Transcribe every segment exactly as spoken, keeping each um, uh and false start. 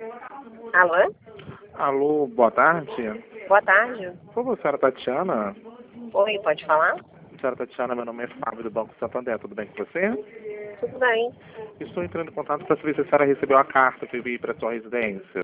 Alô? Alô, boa tarde. Boa tarde. Por favor, senhora Tatiana? Oi, pode falar? Senhora Tatiana, meu nome é Fábio do Banco Santander, tudo bem com você? Tudo bem. Estou entrando em contato para saber se a senhora recebeu a carta que eu enviei para sua residência.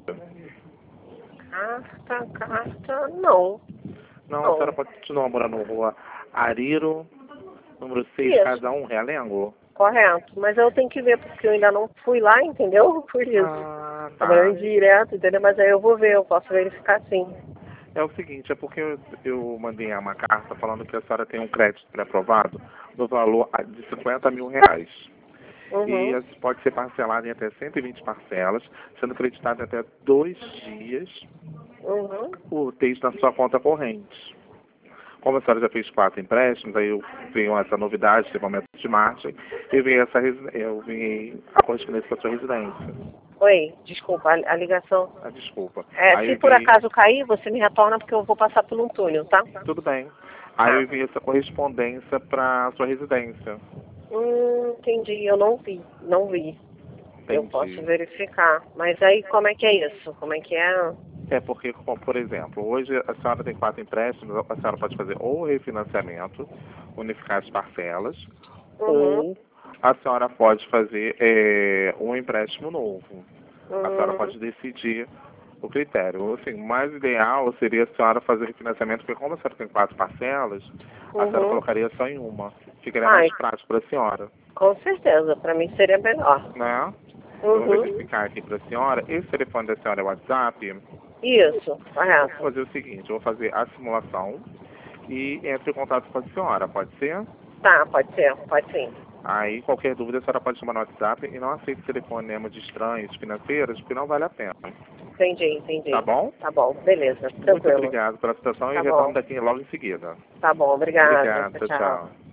Carta, carta, não. Não, a Não. senhora pode continuar morando na rua Ariro, número seis, Isso. casa um, Realengo? Correto. Mas eu tenho que ver, porque eu ainda não fui lá, entendeu? Por isso. Ah, Trabalhando tá. direto, entendeu? Mas aí eu vou ver, eu posso verificar sim. É o seguinte, é porque eu, eu mandei uma carta falando que a senhora tem um crédito pré-aprovado no valor de cinquenta mil reais. E Uhum. esse pode ser parcelado em até cento e vinte parcelas, sendo creditado em até dois dias Uhum. úteis na sua conta corrente. Como a senhora já fez quatro empréstimos, aí eu venho essa novidade, esse momento de margem, e venho essa resi- eu vim a correspondência para sua residência. Oi, desculpa, a, a ligação. Ah, desculpa. É, Aí se eu por enviei, acaso cair, você me retorna porque eu vou passar por um túnel, tá? tudo bem. Aí eu Tá. enviei essa correspondência para sua residência. Hum, entendi, eu não vi, não vi. Eu posso Entendi. verificar. Mas aí como é que é isso? Como é que é? É porque, como, por exemplo, hoje a senhora tem quatro empréstimos, a senhora pode fazer ou refinanciamento, unificar as parcelas, Uhum. ou a senhora pode fazer é, um empréstimo novo. A senhora Hum, pode decidir o critério. Assim, o mais ideal seria a senhora fazer refinanciamento, porque como a senhora tem quatro parcelas, a senhora uhum. colocaria só em uma. Ficaria mais Ai, prático para a senhora, com certeza, para mim seria melhor. né? Eu vou Uhum. verificar aqui para a senhora. Esse telefone da senhora é WhatsApp. Isso, Eu vou correto. fazer o seguinte, eu vou fazer a simulação e entre em contato com a senhora, pode ser? Tá, pode ser, pode sim. Aí, qualquer dúvida, a senhora pode chamar no WhatsApp e não aceite telefonema de estranhos financeiros, porque não vale a pena. Entendi, Tá entendi. bom? Tá bom, beleza, Muito tranquilo. obrigado pela citação e Tá retorno bom, daqui logo em seguida. tá bom, obrigada. Obrigado, Tchau, tchau, tchau. tchau.